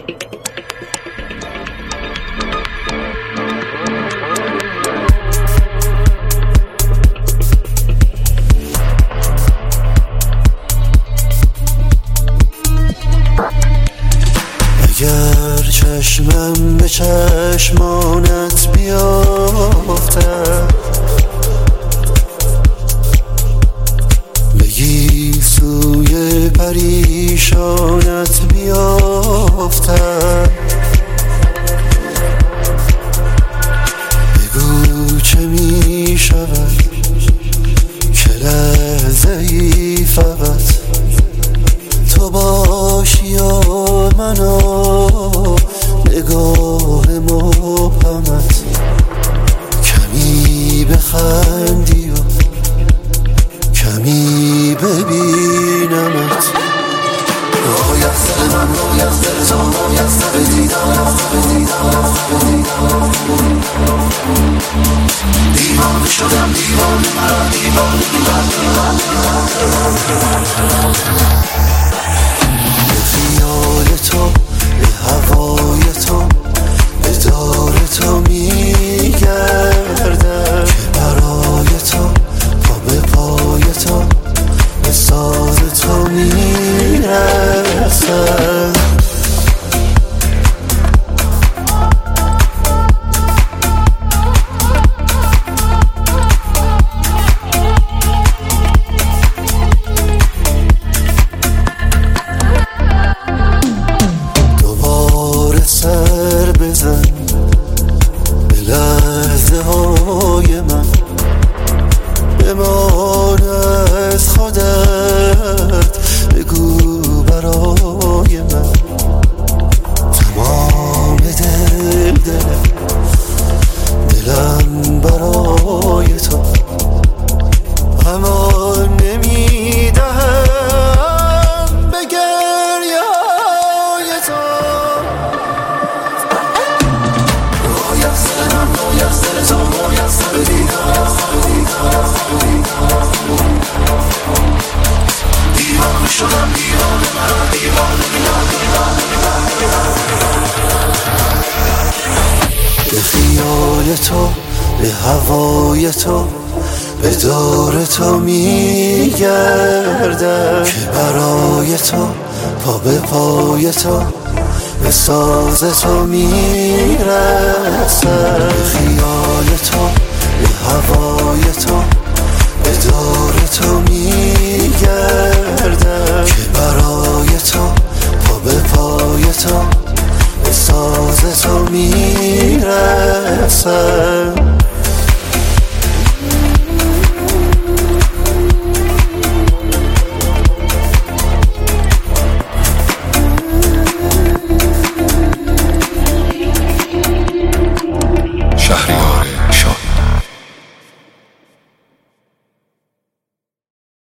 اگر چشمم به چشمانت بیافتد، بگی سوی پریشانت بیافتد، بگو چه می شود که لحظه ای فقط تو باشی و من و نگاه مبهمت، کمی بخندی و کمی ببینمت. روی از دل من، روی از دل تو، روی از دل دیدارم، دیوانه شدم، دیوانه مرا، دیوانه به خیال تو، به هوای تو، به دار تو میگردم که برای تو، پا به پای تو، به ساز تو میرسم. سر بزن به لحظه های من، بمان از خودت، بگو برای من تمام دلم برای تو، اما نمیدهم به گریه های تو. دیوانه شدم، دیوانه مرا، دیوانه به خیال تو، به هوای تو، به دار تو میگردم که برای تو، پا به پای تو، به ساز تو میرسم. به خیال تو، به هوای تو، به دار تو میگردم که برای تو، پا به پای تو، به ساز تو میرسم.